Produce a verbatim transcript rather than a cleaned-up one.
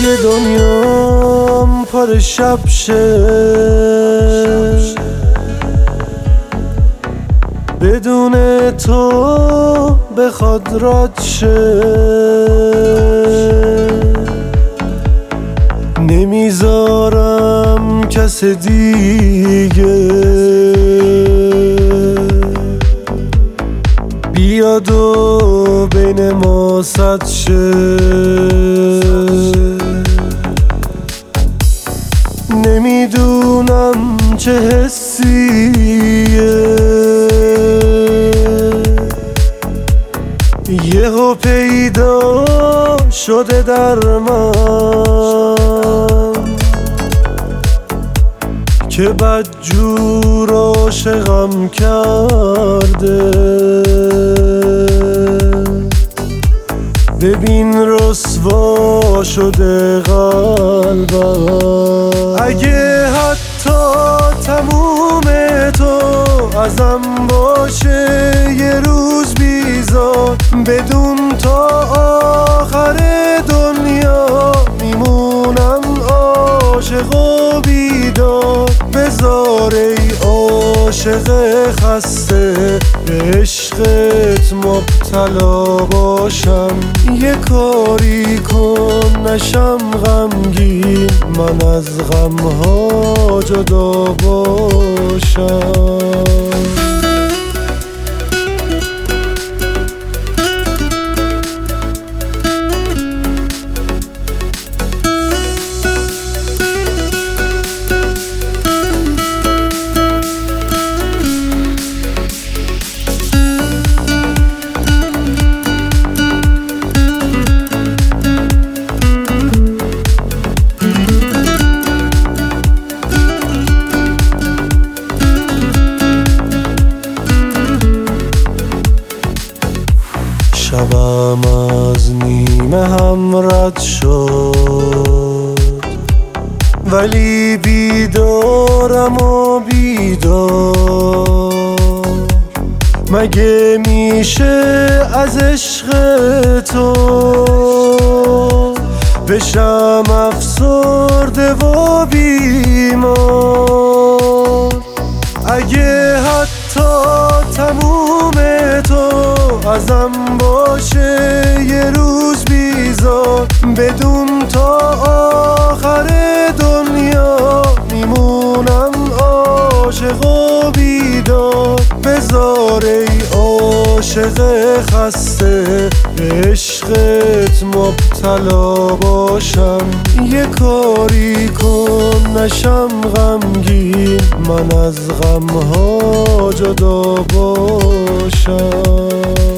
اگه دنیام پر شب شه بدون تو بخواد رد شه، نمیذارم کس دیگه بیاد و بین ما سد شه. نمیدونم چه حسیه یهو پیدا شده در من که بدجور عاشقم کرده. ببین رسوا شده قلبم، اگه حتی تموم تو ازم باشه یه روز بیزار، بدون تا آخر دنیا میمونم عاشق و بیدار. بذار ای عاشق خسته به عشقت مبتلا باشم، یه کاری کن نشم غمگین، من از غمها جدا باشم. شبم از نیمه هم رد شد، ولی بیدارم و بیدار. مگه میشه از عشق تو بشم افسرده و بیمار؟ اگه حتی تموم تو ازم باشه یه روز بیزار، بدون تا آخر دنیا میمونم عاشق و بیدار. بذار ای عاشق خسته به عشقت مبتلا باشم، یه کاری کن نشم غمگین، من از غمها جدا باشم.